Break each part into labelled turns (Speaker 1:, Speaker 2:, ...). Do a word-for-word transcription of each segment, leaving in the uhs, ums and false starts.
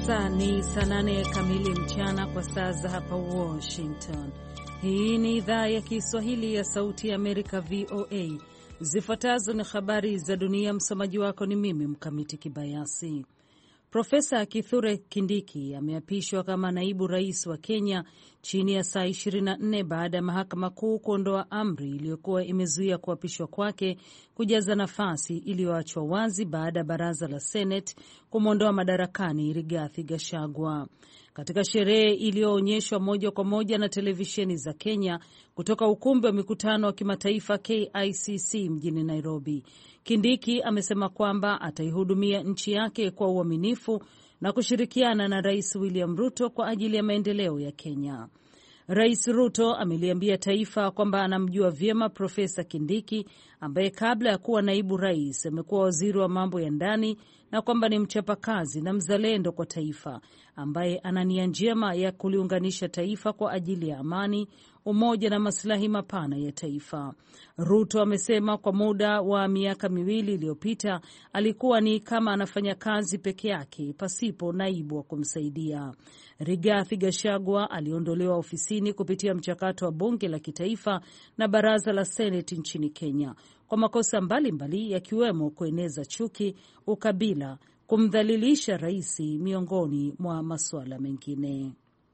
Speaker 1: sasa ni saa nane kamili mchana kwa saa za hapa Washington. Hii ni idhaa ya Kiswahili ya Sauti ya Amerika, V O A. Zifuatazo ni habari za dunia. Msomaji wako ni mimi Mkamiti Kibayasi. Profesa Kithure Kindiki ameapishwa kama naibu rais wa Kenya chini ya saa ishirini na nne baada ya mahakama kuu kuondoa amri iliyokuwa imezuia kuapishwa kwake kujaza nafasi iliyoachwa wazi baada ya baraza la Senate kumwondoa madarakani Rigathi Gachagua. Katika sherehe iliyoonyeshwa moja kwa moja na televisheni za Kenya kutoka ukumbi wa mikutano wa kimataifa K I C C mjini Nairobi, Kindiki amesema kwamba ataihudumia nchi yake kwa uaminifu na kushirikiana na Rais William Ruto kwa ajili ya maendeleo ya Kenya. Rais Ruto ameliambia taifa kwamba anamjua vyema Profesa Kindiki ambaye kabla ya kuwa naibu rais amekuwa waziri wa mambo ya ndani na kwamba ni mchapakazi na mzalendo kwa taifa ambaye ana nia njema ya kuliunganisha taifa kwa ajili ya amani, umoja na maslahi mapana ya taifa. Ruto amesema kwa muda wa miaka miwili iliyopita alikuwa ni kama anafanya kazi peke yake pasipo naibu wa kumsaidia. Rigathi Gachagua aliondolewa ofisini kupitia mchakato wa bunge la kitaifa na baraza la Seneti nchini Kenya kwa makosa mbalimbali yakiwemo kueneza chuki, ukabila, kumdhalilisha rais miongoni mwa masuala mengine.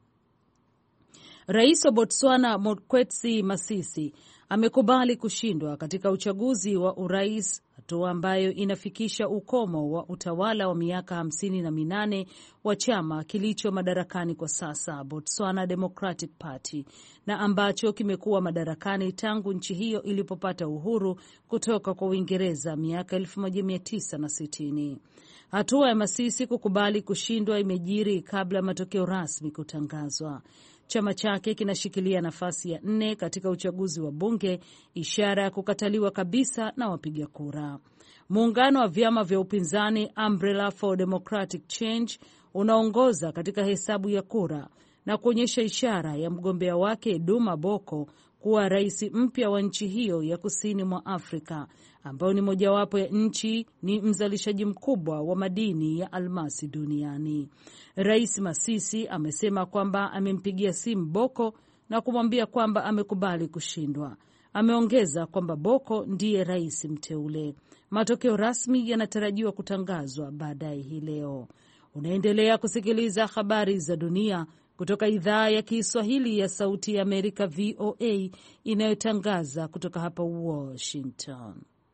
Speaker 1: Rais wa Botswana Mokgweetsi Masisi amekubali kushindwa katika uchaguzi wa urais, hatua ambayo inafikisha ukomo wa utawala wa miaka hamsini na minane wa chama kilicho madarakani kwa sasa, Botswana Democratic Party, na ambacho kimekuwa madarakani tangu nchi hiyo ilipopata uhuru kutoka kwa Uingereza miaka elfu moja mia tisa na sitini. Hatua ya Masisi kukubali kushindwa imejiri kabla ya matokeo rasmi kutangazwa. Chama chake kinashikilia nafasi ya nne katika uchaguzi wa bunge, ishara ya kukataliwa kabisa na wapiga kura. Muungano wa vyama vya upinzani Umbrella for Democratic Change unaongoza katika hesabu ya kura na kuonyesha ishara ya mgombea wake Duma Boko kuwa rais mpya wa nchi hiyo ya kusini mwa Afrika, ambayo ni mojawapo ya nchi ni mzalishaji mkubwa wa madini ya almasi duniani. Rais Masisi amesema kwamba amempigia simu Boko na kumwambia kwamba amekubali kushindwa. Ameongeza kwamba Boko ndiye rais mteule. Matokeo rasmi yanatarajiwa kutangazwa baadaye hii leo. Unaendelea kusikiliza habari za dunia kutoka idhaa ya Kiswahili ya Sauti ya Amerika, V O A, inayotangaza kutoka hapa Washington.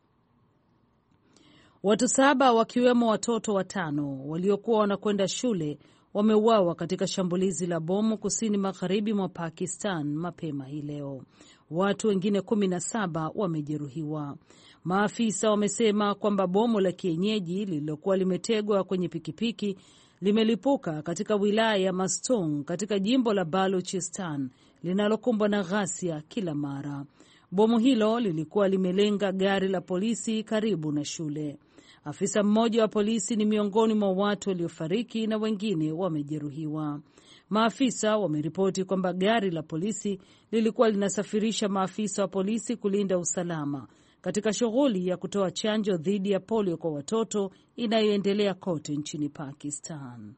Speaker 1: Watu saba wakiwemo watoto watano waliokuwa wanakwenda shule wameuawa katika shambulizi la bomu kusini magharibi mwa Pakistan mapema hii leo. Watu wengine kumi na saba wamejeruhiwa. Maafisa wamesema kwamba bomu la kienyeji lililokuwa limetegwa kwenye pikipiki limelipuka katika wilaya ya Mastung katika jimbo la Baluchistan linalokumbwa na ghasia kila mara. Bomu hilo lilikuwa limelenga gari la polisi karibu na shule. Afisa mmoja wa polisi ni miongoni mwa watu waliofariki na wengine wamejeruhiwa. Maafisa wameripoti kwamba gari la polisi lilikuwa linasafirisha maafisa wa polisi kulinda usalama katika shughuli ya kutoa chanjo dhidi ya polio kwa watoto inayoendelea kote nchini Pakistan.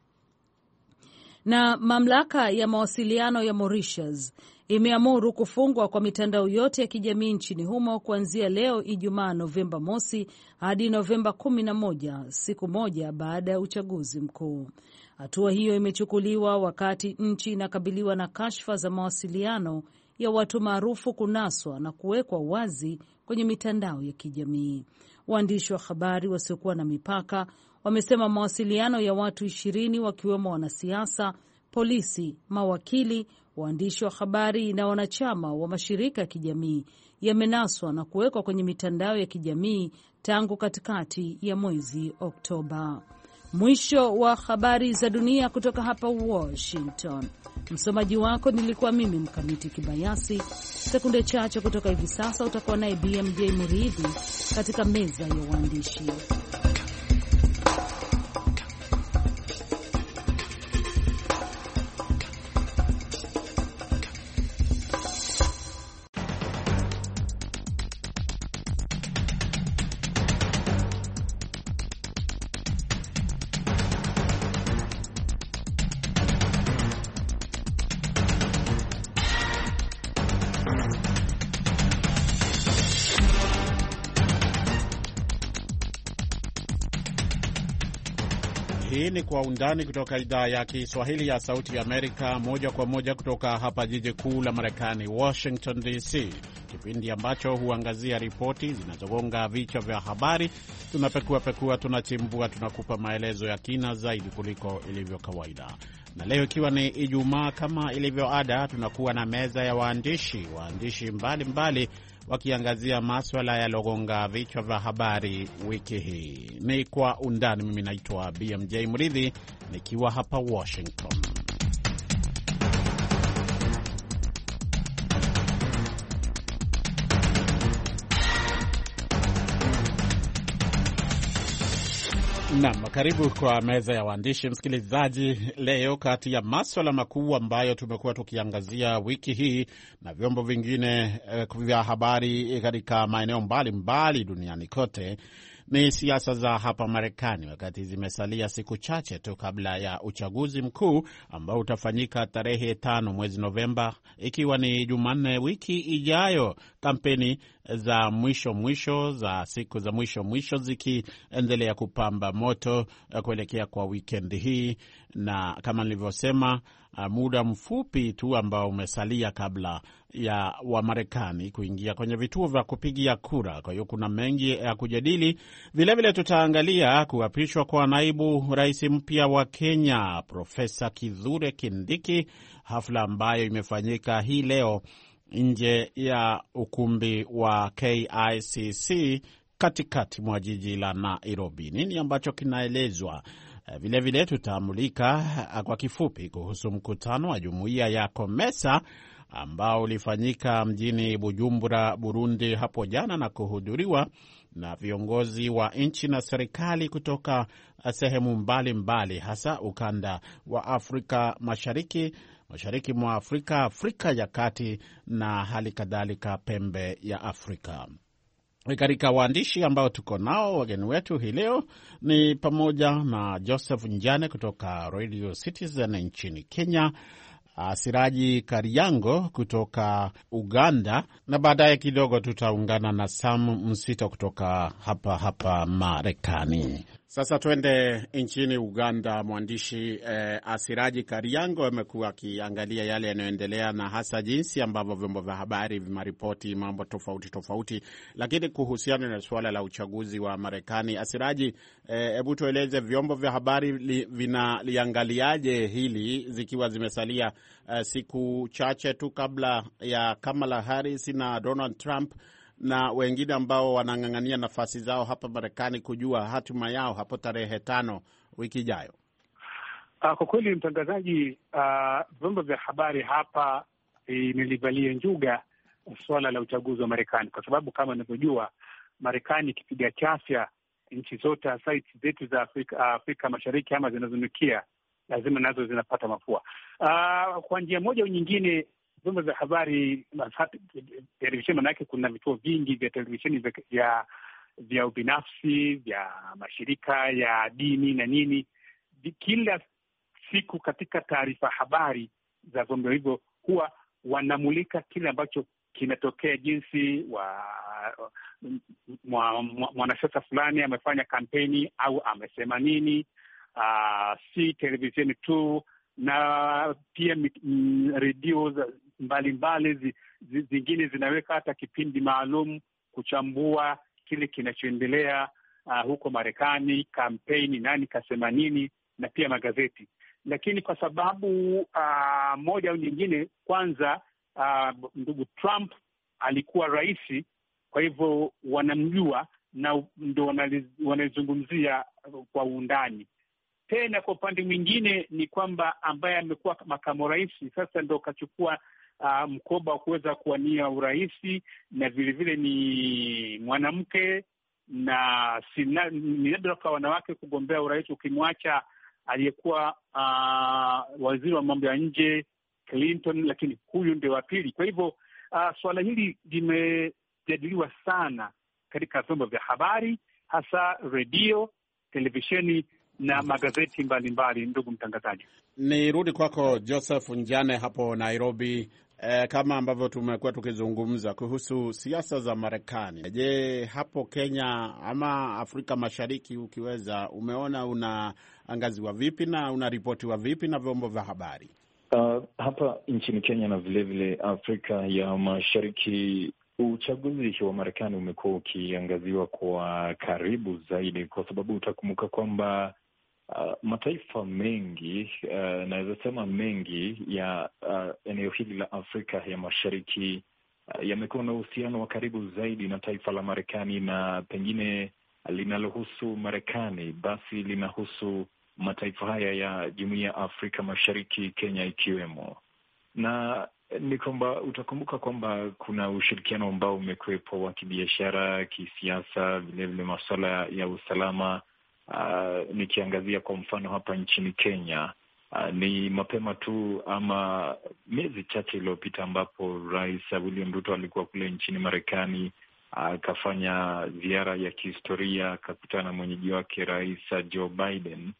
Speaker 1: Na mamlaka ya mawasiliano ya Mauritius imeamuru kufungwa kwa mitandao yote ya kijamii nchini humo kuanzia leo Ijumaa Novemba mosi hadi Novemba kumi na moja, siku moja baada ya uchaguzi mkuu. Hatua hiyo imechukuliwa wakati nchi inakabiliwa na kashfa za mawasiliano ya watu maarufu kunaswa na kuwekwa wazi kwenye mitandao ya kijamii. Waandishi wa habari wasiokuwa na mipaka wamesema mawasiliano ya watu ishirini wakiwemo wanasiasa, polisi, mawakili, waandishi wa habari na wanachama wa mashirika ya kijamii yamenaswa na kuwekwa kwenye mitandao ya kijamii tangu katikati ya mwezi Oktoba. Mwisho wa habari za dunia kutoka hapa Washington. Msomaji wako nilikuwa mimi Mkamiti Kibayasi. Sekunde chache kutoka hivi sasa utakuwa naye B M J Muridhi katika meza ya uandishi.
Speaker 2: Hii ni Kwa Undani kutoka idhaa ya Kiswahili ya Sauti ya Amerika, moja kwa moja kutoka hapa jiji kuu la Marekani, Washington D C, kipindi ambacho huangazia ripoti zinazogonga vichwa vya habari. Tunapekua pekua, tunachimbua, tunakupa maelezo ya kina zaidi kuliko ilivyo kawaida. Na leo ikiwa ni Ijumaa, kama ilivyo ada, tunakuwa na meza ya waandishi waandishi mbalimbali wakiangazia maswala yalogonga vichwa vya habari wiki hii. Ni Kwa Undani. Mimi naitwa B M J Mridhi nikiwa hapa Washington. Naam, karibu kwa meza ya waandishi msikilizaji. Leo kati ya masuala makuu ambayo tumekuwa tukiangazia wiki hii na vyombo vingine eh, vya habari katika maeneo mbalimbali duniani kote ni siasa za hapa Marekani, wakati zimesalia siku chache tu kabla ya uchaguzi mkuu ambao utafanyika tarehe tano mwezi Novemba, ikiwa ni Jumanne wiki ijayo. Kampeni za mwisho mwisho za siku za mwisho mwisho zikiendelea kupamba moto kuelekea kwa weekend hii, na kama nilivyosema, muda mfupi tu ambao umesalia kabla ya Wamarekani kuingia kwenye vituo vya kupigia kura. Kwa hiyo kuna mengi ya kujadili. Vilevile tutaangalia kuapishwa kwa naibu rais mpya wa Kenya, Profesa Kithure Kindiki, hafla ambayo imefanyika hii leo nje ya ukumbi wa K I C C katikati mwa jiji la Nairobi. Nini ambacho kinaelezwa? Vile vile tutamulika kwa kifupi kuhusu mkutano wa jumuiya ya COMESA ambao ulifanyika mjini Bujumbura, Burundi hapo jana na kuhudhuriwa na viongozi wa nchi na serikali kutoka sehemu mbalimbali mbali, hasa ukanda wa Afrika Mashariki, Mashariki mwa Afrika, Afrika ya Kati na hali kadhalika pembe ya Afrika. Katika waandishi ambao tuko nao, wageni wetu hii leo ni pamoja na Joseph Njane kutoka Radio Citizen nchini Kenya, Siraji Kariango kutoka Uganda, na baadaye kidogo tutaungana na Sam Msito kutoka hapa hapa Marekani. Sasa twende nchini Uganda. Mwandishi eh, Asiraji Kariango amekuwa akiangalia yale yanayoendelea na hasa jinsi ambavyo vyombo vya habari vimeripoti mambo tofauti tofauti, lakini kuhusiana na suala la uchaguzi wa Marekani. Asiraji, hebu eh, tueleze vyombo vya habari li, vinaliangaliaje hili zikiwa zimesalia eh, siku chache tu kabla ya Kamala Harris na Donald Trump na wengine ambao wanang'ang'ania nafasi zao hapa Marekani kujua hatima yao hapo tarehe tano wiki ijayo?
Speaker 3: Uh, kwa kweli mtangazaji, vyombo uh, vya habari hapa imelivalia njuga suala la uchaguzi wa Marekani, kwa sababu kama unavyojua Marekani ikipiga chafya nchi zote site zetu za Afrika, Afrika Mashariki ama zinazonukia lazima nazo zinapata mafua. Uh, kwa njia moja au nyingine vyombo vya habari, televisheni, manake kuna vituo vingi vya televisheni vya vya ubinafsi, vya mashirika ya dini na nini, kila siku katika taarifa habari za vyombo hivyo huwa wanamulika kile ambacho kinatokea, jinsi wa mwanasiasa fulani amefanya kampeni au amesema nini. Uh, si televisheni tu, na pia redio mbalimbali zi, zi, zingine zinaweka hata kipindi maalum kuchambua kile kinachoendelea uh, huko Marekani, kampeni, nani kasema nini, na pia magazeti. Lakini kwa sababu uh, moja au nyingine, kwanza uh, ndugu Trump alikuwa rais, kwa hivyo wanamjua na ndio wanalizungumzia kwa undani. Tena kwa upande mwingine ni kwamba ambaye amekuwa makamu rais sasa ndo kachukua uh, mkoba wa kuweza kuwania urais, na vile vile ni mwanamke, na ni nadra kwa wanawake kugombea urais, ukimwacha aliyekuwa uh, waziri wa mambo ya nje Clinton, lakini huyu ndio wa pili. Kwa hivyo uh, swala hili limejadiliwa sana katika vyombo vya habari, hasa redio, televisheni na magazeti mbalimbali mbali. Ndugu mtangazaji,
Speaker 2: ni rudi kwako Joseph Njane hapo Nairobi. eh, kama ambavyo tumekuwa tukizungumza kuhusu siasa za Marekani. Je, hapo Kenya ama Afrika Mashariki ukiweza, umeona unaangaziwa vipi na unaripotiwa vipi na vyombo vya habari?
Speaker 4: Uh, hapa nchini Kenya na vilevile Afrika ya Mashariki, uchaguzi wa Marekani umekuwa ukiangaziwa kwa karibu zaidi, kwa sababu utakumbuka kwamba uh, mataifa mengi uh, naweza sema mengi ya uh, eneo hili la Afrika ya Mashariki uh, yamekuwa na uhusiano wa karibu zaidi na taifa la Marekani, na pengine linalohusu Marekani basi linahusu mataifa haya ya Jumuiya ya Afrika Mashariki, Kenya ikiwemo. Na ni kwamba utakumbuka kwamba kuna ushirikiano ambao umekuwepo wa kibiashara, kisiasa, vilevile masuala ya usalama. Uh, nikiangazia kwa mfano hapa nchini Kenya, uh, ni mapema tu ama miezi chache iliyopita ambapo Rais William Ruto alikuwa kule nchini Marekani, akafanya uh, ziara ya kihistoria, akakutana na mwenyeji wake Rais Joe Biden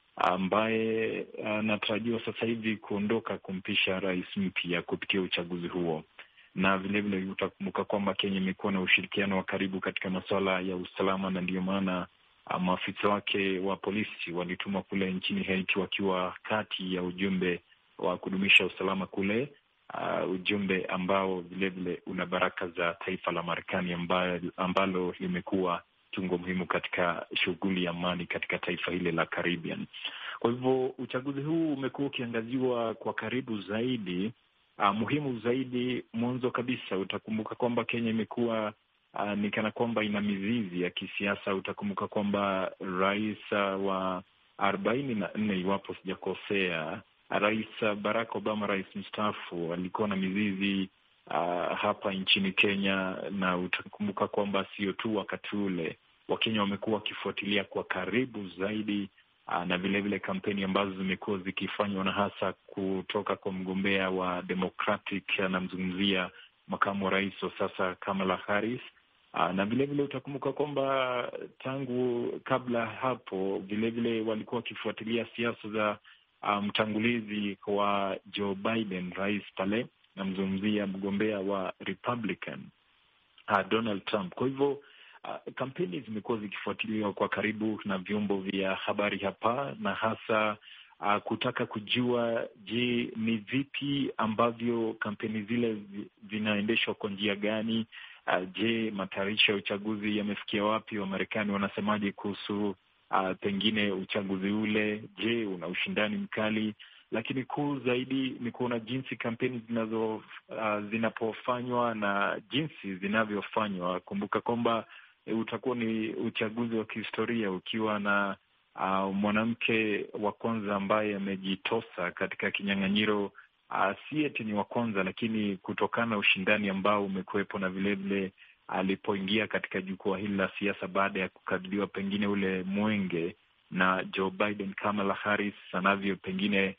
Speaker 4: ambaye anatarajiwa uh, sasa hivi kuondoka kumpisha rais mpya kupitia uchaguzi huo. Na vilevile utakumbuka kwamba Kenya imekuwa na ushirikiano wa karibu katika masuala ya usalama, na ndio maana uh, maafisa wake wa polisi walitumwa kule nchini Haiti wakiwa kati ya ujumbe wa kudumisha usalama kule, uh, ujumbe ambao vilevile una baraka za taifa la Marekani ambalo, ambalo limekuwa kiungo muhimu katika shughuli ya amani katika taifa hili la Caribbean. Kwa hivyo uchaguzi huu umekuwa ukiangaziwa kwa karibu zaidi. Uh, muhimu zaidi, mwanzo kabisa utakumbuka kwamba Kenya imekuwa uh, ni kana kwamba ina mizizi ya kisiasa. Utakumbuka kwamba rais uh, wa arobaini na nne, iwapo sijakosea, Rais Barack Obama, rais mstaafu, alikuwa na mizizi uh, hapa nchini Kenya, na utakumbuka kwamba sio tu wakati ule Wakenya wamekuwa wakifuatilia kwa karibu zaidi uh, na vilevile kampeni ambazo zimekuwa zikifanywa na hasa kutoka kwa mgombea wa Democratic, anamzungumzia makamu wa rais wa sasa Kamala Harris. Uh, na vilevile utakumbuka kwamba tangu kabla hapo vilevile walikuwa wakifuatilia siasa za mtangulizi um, wa Joe Biden, rais pale, namzungumzia mgombea wa Republican uh, Donald Trump. Kwa hivyo uh, kampeni zimekuwa zikifuatiliwa kwa karibu na vyombo vya habari hapa, na hasa uh, kutaka kujua, je, ni vipi ambavyo kampeni zile zinaendeshwa, kwa njia gani? Uh, je, matayarisho ya uchaguzi yamefikia wapi? Wamarekani wanasemaje kuhusu uh, pengine uchaguzi ule? Je, una ushindani mkali? Lakini kuu zaidi ni kuona jinsi kampeni zinazo uh, zinapofanywa na jinsi zinavyofanywa. Kumbuka kwamba uh, utakuwa ni uchaguzi wa kihistoria ukiwa na uh, mwanamke wa kwanza ambaye amejitosa katika kinyang'anyiro. Uh, si eti ni wa kwanza, lakini kutokana na ushindani ambao umekuwepo na vilevile alipoingia katika jukwaa hili la siasa baada ya kukabiliwa pengine ule mwenge na Joe Biden, Kamala Harris anavyo pengine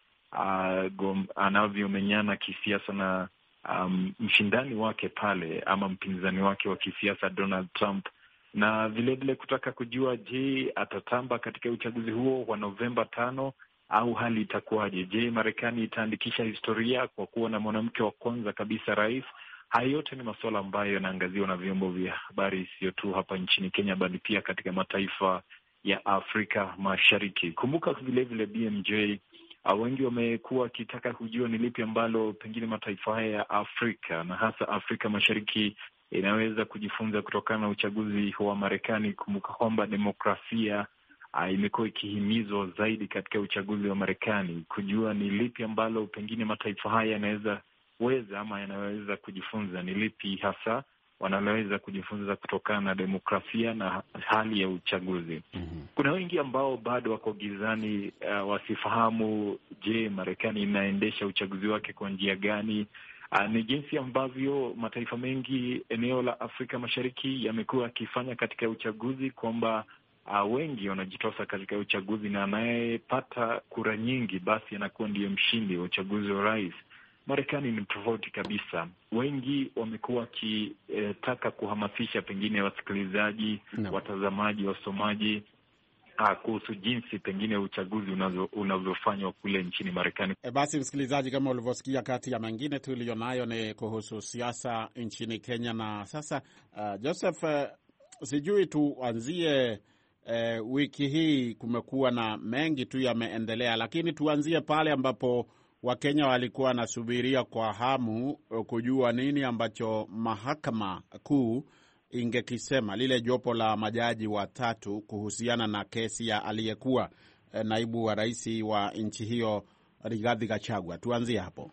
Speaker 4: uh, anavyomenyana kisiasa na um, mshindani wake pale ama mpinzani wake wa kisiasa Donald Trump, na vilevile kutaka kujua, je, atatamba katika uchaguzi huo wa Novemba tano au hali itakuwaje? Je, Marekani itaandikisha historia kwa kuwa na mwanamke wa kwanza kabisa rais? Haya yote ni masuala ambayo yanaangaziwa na vyombo vya habari, sio tu hapa nchini Kenya, bali pia katika mataifa ya Afrika Mashariki. Kumbuka vilevile B M J, wengi wamekuwa wakitaka kujua ni lipi ambalo pengine mataifa haya ya Afrika na hasa Afrika Mashariki inaweza kujifunza kutokana na uchaguzi wa Marekani. Kumbuka kwamba demokrasia Uh, imekuwa ikihimizwa zaidi katika uchaguzi wa Marekani, kujua ni lipi ambalo pengine mataifa haya yanaweza weza ama yanaweza kujifunza, ni lipi hasa wanaloweza kujifunza kutokana na demokrasia na hali ya uchaguzi. Mm-hmm. Kuna wengi ambao bado wako gizani, uh, wasifahamu, je, Marekani inaendesha uchaguzi wake kwa njia gani? Uh, ni jinsi ambavyo mataifa mengi eneo la Afrika Mashariki yamekuwa yakifanya katika uchaguzi, kwamba Uh, wengi wanajitosa katika uchaguzi na anayepata kura nyingi basi anakuwa ndiye mshindi wa uchaguzi wa rais. Marekani ni tofauti kabisa. Wengi wamekuwa wakitaka eh, kuhamasisha pengine wasikilizaji, no. watazamaji, wasomaji Ah, kuhusu jinsi pengine uchaguzi unavyofanywa kule nchini Marekani.
Speaker 2: E, basi msikilizaji, kama ulivyosikia, kati ya mengine tuliyonayo ni kuhusu siasa nchini Kenya. Na sasa uh, Joseph, uh, sijui tuanzie uh, wiki hii kumekuwa na mengi tu yameendelea, lakini tuanzie pale ambapo Wakenya walikuwa wanasubiria kwa hamu kujua nini ambacho mahakama kuu ingekisema, lile jopo la majaji watatu kuhusiana na kesi ya aliyekuwa naibu wa rais wa nchi hiyo Rigathi Gachagua. Tuanzie hapo.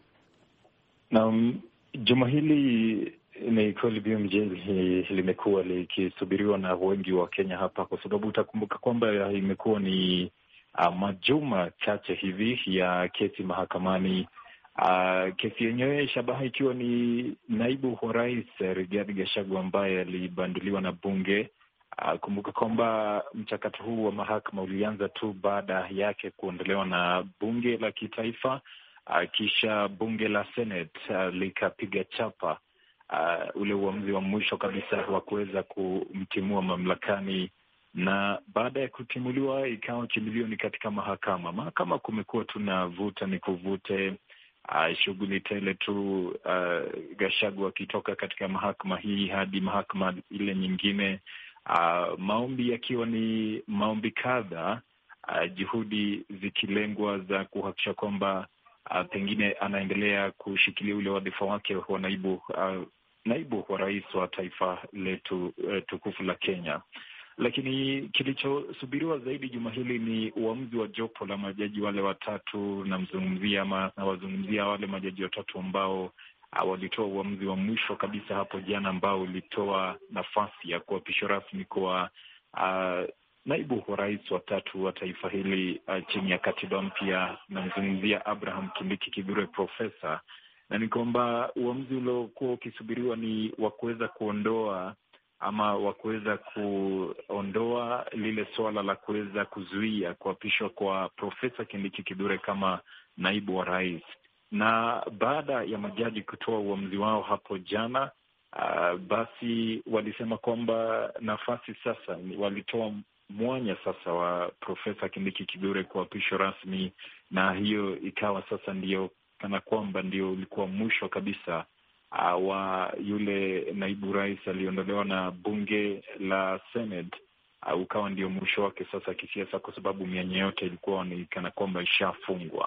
Speaker 4: Naam, juma hili ni kweli B M J limekuwa likisubiriwa na wengi wa Kenya hapa, kwa sababu utakumbuka kwamba imekuwa ni uh, majuma chache hivi ya kesi mahakamani. Uh, kesi yenyewe shabaha ikiwa ni naibu wa rais Rigathi Gachagua ambaye alibanduliwa na bunge. Uh, kumbuka kwamba mchakato huu wa mahakama ulianza tu baada yake kuondolewa na bunge la kitaifa. Uh, kisha bunge la Senate uh, likapiga chapa uh, ule uamuzi wa mwisho kabisa wa kuweza kumtimua mamlakani, na baada ya kutimuliwa ikawa kimbilio ni katika mahakama. Mahakama kumekuwa tuna vuta ni kuvute, uh, shughuli tele tu, uh, Gachagua akitoka katika mahakama hii hadi mahakama ile nyingine, uh, maombi yakiwa ni maombi kadha, uh, juhudi zikilengwa za kuhakikisha kwamba uh, pengine anaendelea kushikilia ule wadhifa wake wa naibu uh, naibu wa rais wa taifa letu uh, tukufu la Kenya. Lakini kilichosubiriwa zaidi juma hili ni uamuzi wa jopo la majaji wale watatu, namzungumzia ama nawazungumzia wale majaji watatu ambao uh, walitoa uamuzi wa mwisho kabisa hapo jana, ambao ulitoa nafasi ya kuapishwa rasmi kwa uh, naibu wa rais wa tatu wa taifa hili uh, chini ya katiba mpya. Namzungumzia Abraham Kindiki Kithure, profesa, na ni kwamba uamuzi uliokuwa ukisubiriwa ni wa kuweza kuondoa ama wa kuweza kuondoa lile suala la kuweza kuzuia kuapishwa kwa Profesa Kindiki Kithure kama naibu wa rais. Na baada ya majaji kutoa uamuzi wao hapo jana, uh, basi walisema kwamba nafasi sasa, walitoa mwanya sasa wa Profesa Kindiki Kithure kuapishwa rasmi, na hiyo ikawa sasa ndio kana kwamba ndio ulikuwa mwisho kabisa Uh, wa yule naibu rais aliondolewa na bunge la Senate. Uh, ukawa ndio mwisho wake sasa kisiasa, kwa sababu mianya yote ilikuwa ni kana kwamba ishafungwa.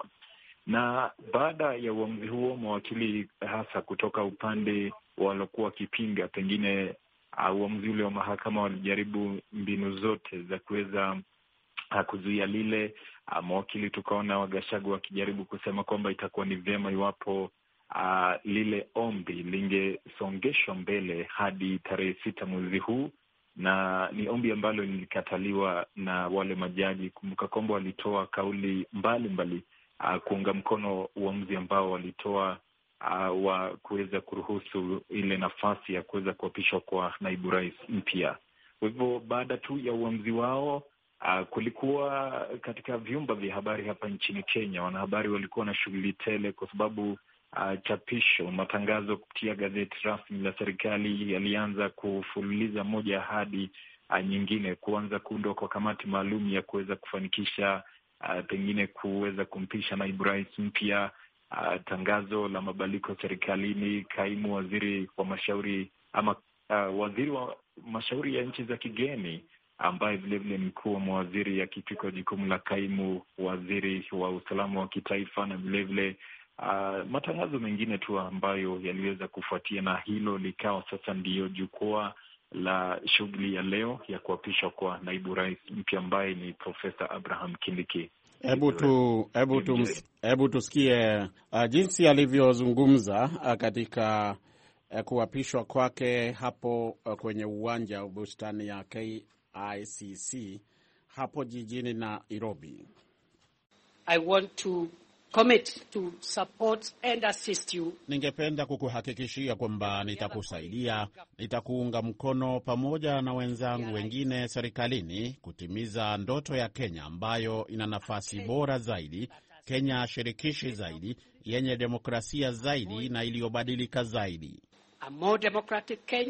Speaker 4: Na baada ya uamuzi huo, mawakili hasa kutoka upande waliokuwa wakipinga pengine uh, uamuzi ule wa mahakama walijaribu mbinu zote za kuweza uh, kuzuia lile. Uh, mawakili tukaona wa Gachagua wakijaribu kusema kwamba itakuwa ni vyema iwapo Uh, lile ombi lingesongeshwa mbele hadi tarehe sita mwezi huu, na ni ombi ambalo lilikataliwa na wale majaji. Kumbuka kwamba walitoa kauli mbalimbali uh, kuunga mkono uamuzi ambao walitoa uh, wa kuweza kuruhusu ile nafasi ya kuweza kuapishwa kwa naibu rais mpya. Kwa hivyo baada tu ya uamuzi wao, uh, kulikuwa katika vyumba vya habari hapa nchini Kenya, wanahabari walikuwa na shughuli tele, kwa sababu Uh, chapisho matangazo kupitia gazeti rasmi la serikali yalianza kufululiza moja hadi uh, nyingine, kuanza kuundwa kwa kamati maalum ya kuweza kufanikisha uh, pengine kuweza kumpisha naibu rais mpya, uh, tangazo la mabadiliko serikalini, kaimu waziri wa mashauri ama uh, waziri wa mashauri ya nchi za kigeni ambaye vilevile mkuu wa mawaziri akitwikwa jukumu la kaimu waziri wa usalama wa kitaifa, na vilevile Uh, matangazo mengine tu ambayo yaliweza kufuatia, na hilo likawa sasa ndiyo jukwaa la shughuli ya leo ya kuapishwa kwa naibu rais mpya ambaye ni Profesa Abraham Kindiki.
Speaker 2: Hebu tu hebu tu hebu tusikie uh, jinsi alivyozungumza uh, katika uh, kuapishwa kwake hapo uh, kwenye uwanja wa bustani ya K I C C hapo jijini Nairobi.
Speaker 5: I want to commit to support and assist you.
Speaker 2: Ningependa kukuhakikishia kwamba nitakusaidia, nitakuunga mkono pamoja na wenzangu wengine serikalini kutimiza ndoto ya Kenya ambayo ina nafasi bora zaidi, Kenya shirikishi zaidi, yenye demokrasia zaidi na iliyobadilika zaidi.
Speaker 5: A more democratic Kenya,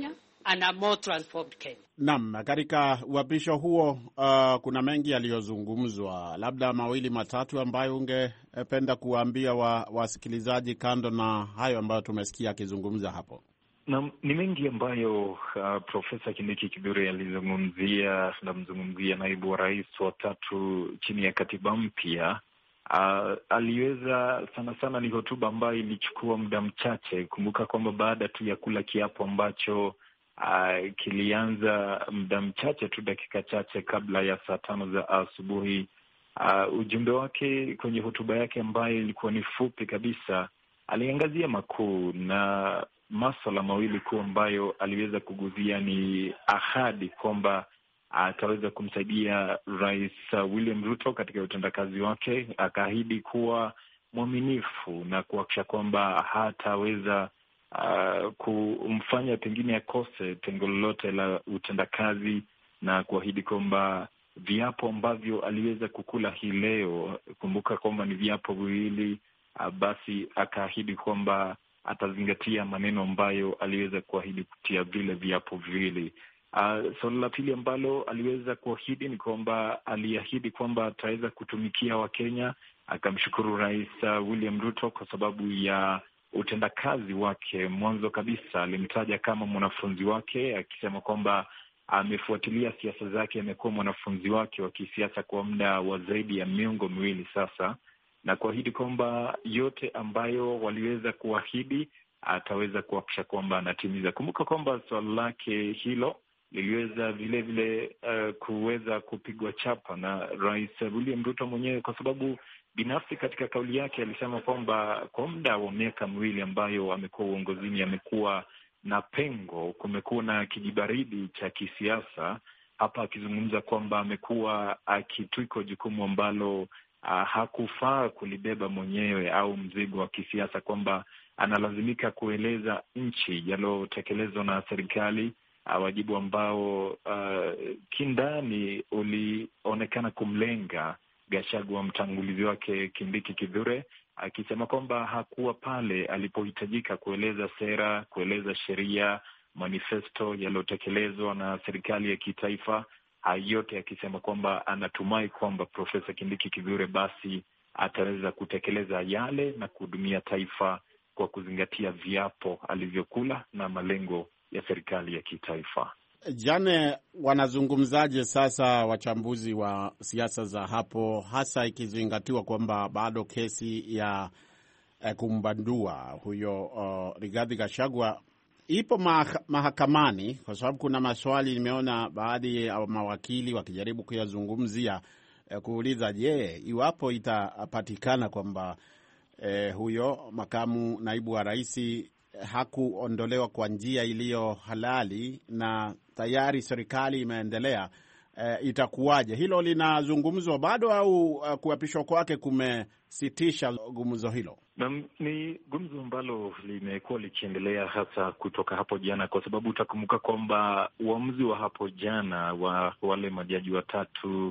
Speaker 5: and a more transformed Kenya.
Speaker 2: Naam, katika uapisho huo uh, kuna mengi yaliyozungumzwa, labda mawili matatu ambayo ungependa kuwaambia wa, wasikilizaji kando na hayo ambayo tumesikia akizungumza hapo.
Speaker 4: Na ni mengi ambayo uh, Profesa Kindiki Kithure alizungumzia. Namzungumzia naibu wa rais wa tatu chini ya katiba mpya. Uh, aliweza sana sana, ni hotuba ambayo ilichukua muda mchache. Kumbuka kwamba baada tu ya kula kiapo ambacho uh, kilianza muda mchache tu, dakika chache kabla ya saa tano za asubuhi, uh, ujumbe wake kwenye hotuba yake ambayo ilikuwa ni fupi kabisa, aliangazia makuu, na masuala mawili kuu ambayo aliweza kuguzia ni ahadi kwamba ataweza kumsaidia Rais William Ruto katika utendakazi wake. Akaahidi kuwa mwaminifu na kuhakikisha kwamba hataweza uh, kumfanya pengine akose pengo lolote la utendakazi, na kuahidi kwamba viapo ambavyo aliweza kukula hii leo, kumbuka kwamba ni viapo viwili, uh, basi akaahidi kwamba atazingatia maneno ambayo aliweza kuahidi kutia vile viapo viwili. Uh, suala la pili ambalo aliweza kuahidi ni kwamba aliahidi kwamba ataweza kutumikia Wakenya. Akamshukuru Rais uh, William Ruto kwa sababu ya utendakazi wake. Mwanzo kabisa alimtaja kama mwanafunzi wake, akisema kwamba amefuatilia siasa zake, amekuwa mwanafunzi wake wa kisiasa kwa muda wa zaidi ya miongo miwili sasa, na kuahidi kwamba yote ambayo waliweza kuahidi ataweza kuhakikisha kwamba anatimiza. Kumbuka kwamba swala lake hilo liliweza vile vile uh, kuweza kupigwa chapa na Rais William Ruto mwenyewe, kwa sababu binafsi katika kauli yake alisema kwamba kwa muda wa miaka miwili ambayo amekuwa uongozini amekuwa na pengo, kumekuwa na kijibaridi cha kisiasa hapa, akizungumza kwamba amekuwa akitwikwa jukumu ambalo uh, hakufaa kulibeba mwenyewe, au mzigo wa kisiasa, kwamba analazimika kueleza nchi yaliyotekelezwa na serikali, Uh, wajibu ambao uh, kindani ulionekana kumlenga Gachagua, mtangulizi wake Kindiki Kithure, akisema uh, kwamba hakuwa pale alipohitajika kueleza sera, kueleza sheria, manifesto yaliyotekelezwa na serikali ya kitaifa. Uh, yote akisema kwamba anatumai kwamba Profesa Kindiki Kithure basi ataweza kutekeleza yale na kuhudumia taifa kwa kuzingatia viapo alivyokula na malengo ya serikali ya kitaifa.
Speaker 2: Jane, wanazungumzaje sasa wachambuzi wa siasa za hapo, hasa ikizingatiwa kwamba bado kesi ya eh, kumbandua huyo uh, Rigathi Gachagua ipo ma- mahakamani? Kwa sababu kuna maswali nimeona baadhi ya mawakili wakijaribu kuyazungumzia, eh, kuuliza je, iwapo itapatikana kwamba eh, huyo makamu naibu wa rais hakuondolewa kwa njia iliyo halali na tayari serikali imeendelea, e, itakuwaje? Hilo linazungumzwa bado, au uh, kuapishwa kwake kumesitisha gumzo hilo?
Speaker 4: Na ni gumzo ambalo limekuwa likiendelea hasa kutoka hapo jana, kwa sababu utakumbuka kwamba uamuzi wa hapo jana wa wale majaji watatu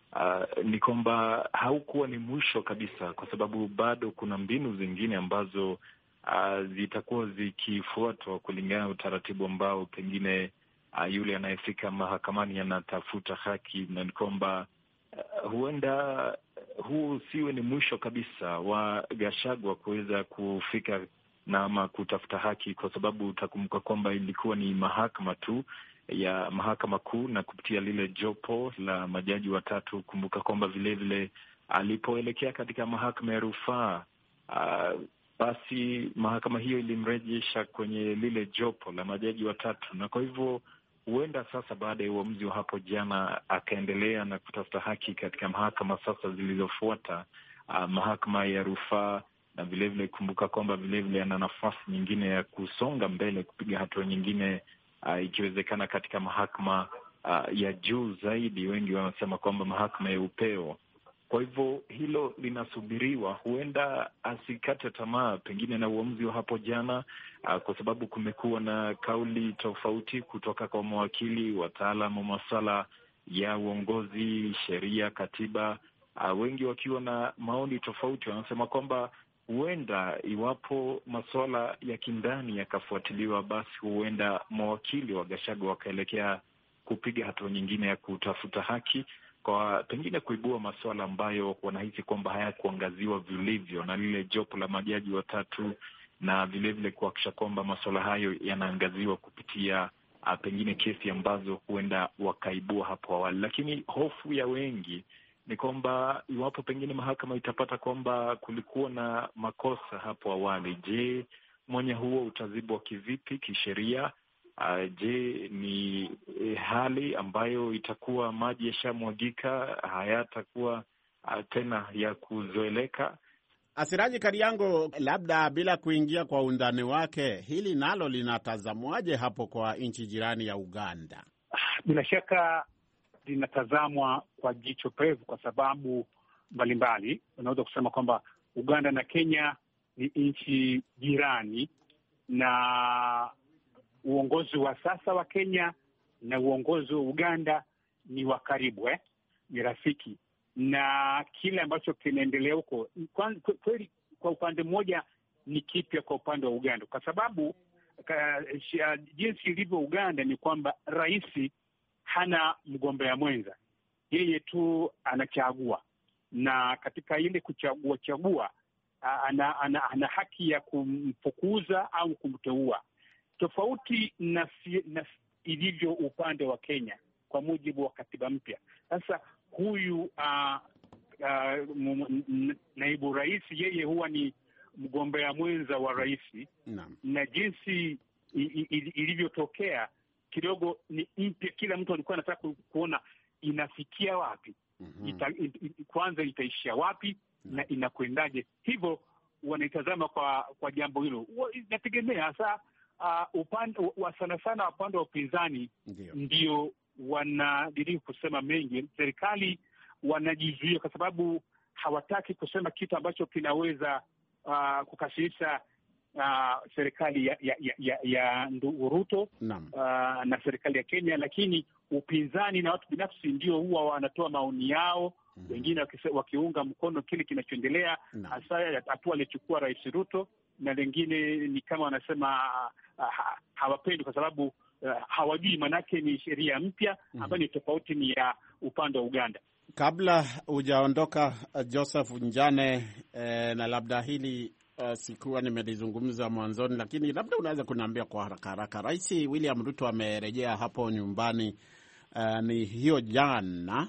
Speaker 4: uh, ni kwamba haukuwa ni mwisho kabisa, kwa sababu bado kuna mbinu zingine ambazo Uh, zitakuwa zikifuatwa kulingana na utaratibu ambao pengine uh, yule anayefika mahakamani anatafuta haki, na ni kwamba uh, huenda huu siwe ni mwisho kabisa wa Gachagua kuweza kufika na ama kutafuta haki, kwa sababu utakumbuka kwamba ilikuwa ni mahakama tu ya mahakama kuu, na kupitia lile jopo la majaji watatu. Kumbuka kwamba vile vile alipoelekea katika mahakama ya rufaa uh, basi mahakama hiyo ilimrejesha kwenye lile jopo la majaji watatu, na kwa hivyo huenda sasa baada ya uamuzi wa hapo jana akaendelea na kutafuta haki katika mahakama sasa zilizofuata, uh, mahakama ya rufaa, na vilevile kumbuka kwamba vilevile ana nafasi nyingine ya kusonga mbele kupiga hatua nyingine, uh, ikiwezekana katika mahakama uh, ya juu zaidi. Wengi wanasema kwamba mahakama ya upeo. Kwa hivyo hilo linasubiriwa, huenda asikate tamaa pengine na uamuzi wa hapo jana, uh, kwa sababu kumekuwa na kauli tofauti kutoka kwa mawakili, wataalamu wa masuala ya uongozi, sheria, katiba, uh, wengi wakiwa na maoni tofauti. Wanasema kwamba huenda iwapo masuala ya kindani yakafuatiliwa, basi huenda mawakili wa Gachagua wakaelekea kupiga hatua nyingine ya kutafuta haki, kwa pengine kuibua masuala ambayo wanahisi kwamba hayakuangaziwa vilivyo na lile jopo la majaji watatu, na vilevile kuhakikisha kwamba masuala hayo yanaangaziwa kupitia a, pengine kesi ambazo huenda wakaibua hapo awali. Lakini hofu ya wengi ni kwamba iwapo pengine mahakama itapata kwamba kulikuwa na makosa hapo awali, je, mwanya huo utazibwa kivipi kisheria? Uh, je, ni eh, hali ambayo itakuwa maji yashamwagika, hayatakuwa uh, tena ya kuzoeleka?
Speaker 2: Asiraji Kariango, labda bila kuingia kwa undani wake, hili nalo linatazamwaje hapo kwa nchi jirani ya Uganda?
Speaker 3: Bila shaka linatazamwa kwa jicho pevu kwa sababu mbalimbali. Unaweza kusema kwamba Uganda na Kenya ni nchi jirani, na uongozi wa sasa wa Kenya na uongozi wa Uganda ni wa karibu, eh? ni rafiki, na kile ambacho kinaendelea huko kweli kwa upande mmoja ni kipya kwa upande wa Uganda, kwa sababu ka, jinsi ilivyo Uganda ni kwamba rais hana mgombea mwenza, yeye tu anachagua, na katika ile kuchagua chagua ana, ana, ana haki ya kumfukuza au kumteua, tofauti na, na ilivyo upande wa Kenya kwa mujibu wa katiba mpya. Sasa huyu uh, uh, naibu rais yeye huwa ni mgombea mwenza wa rais na, na jinsi ilivyotokea kidogo ni mpya. Kila mtu alikuwa anataka kuona inafikia wapi, mm-hmm. ita, it, kwanza itaishia wapi mm-hmm. na inakwendaje. Hivyo wanaitazama kwa kwa jambo hilo. Inategemea hasa uh, upande wa sana sana upande wa upinzani ndio wanadiriki kusema mengi. Serikali wanajizuia kwa sababu hawataki kusema kitu ambacho kinaweza uh, kukasirisha uh, serikali ya ya ya, ya ndugu Ruto uh, na serikali ya Kenya, lakini upinzani na watu binafsi ndio huwa wanatoa maoni yao, mm-hmm. wengine wakiunga mkono kile kinachoendelea, hasa hatua aliyochukua Rais Ruto, na wengine ni kama wanasema uh, hawapendi kwa sababu Uh, hawajui manake ni sheria mpya ambayo mm-hmm. ni tofauti ni ya upande wa Uganda.
Speaker 2: Kabla hujaondoka uh, Joseph Njane, eh, na labda hili uh, sikuwa nimelizungumza mwanzoni, lakini labda unaweza kuniambia kwa haraka haraka, Rais William Ruto amerejea hapo nyumbani uh, ni hiyo jana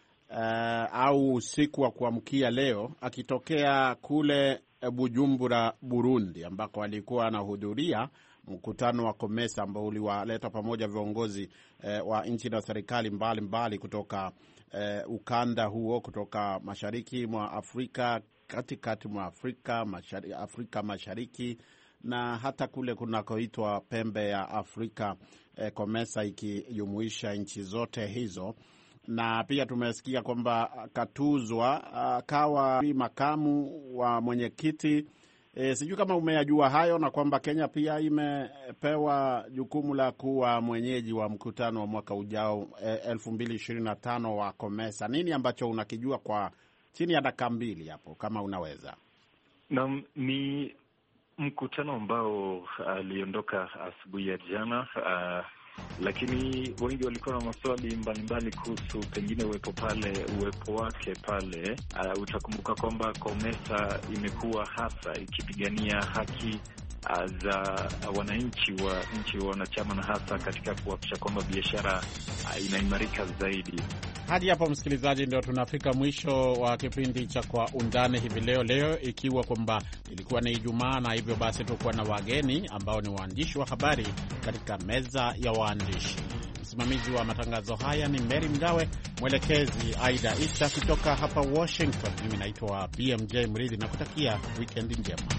Speaker 2: uh, au usiku wa kuamkia leo, akitokea kule Bujumbura, Burundi, ambako alikuwa anahudhuria mkutano wa COMESA ambao uliwaleta pamoja viongozi eh, wa nchi na serikali mbalimbali kutoka eh, ukanda huo, kutoka mashariki mwa Afrika, katikati mwa Afrika, mashari, Afrika Mashariki na hata kule kunakoitwa pembe ya Afrika, eh, COMESA ikijumuisha nchi zote hizo. Na pia tumesikia kwamba katuzwa akawa makamu wa mwenyekiti. E, sijui kama umeyajua hayo, na kwamba Kenya pia imepewa jukumu la kuwa mwenyeji wa mkutano wa mwaka ujao elfu mbili ishirini na tano wa COMESA. Nini ambacho unakijua kwa chini ya dakika mbili hapo kama unaweza?
Speaker 4: Naam, ni mkutano ambao aliondoka asubuhi ya jana, uh, lakini wengi walikuwa na maswali mbalimbali kuhusu pengine uwepo pale uwepo wake pale. Uh, utakumbuka kwamba COMESA imekuwa hasa ikipigania haki uh, za wananchi wa nchi wanachama, na hasa katika kuhakikisha kwamba biashara uh, inaimarika zaidi.
Speaker 2: Hadi hapo msikilizaji, ndio tunafika mwisho wa kipindi cha Kwa Undani hivi leo. Leo ikiwa kwamba ilikuwa ni Ijumaa, na hivyo basi tulikuwa na wageni ambao ni waandishi wa habari katika meza ya waandishi. Msimamizi wa matangazo haya ni Mary Mgawe, mwelekezi Aida Isa kutoka hapa Washington. Mimi naitwa B M J Mridhi na kutakia weekend njema.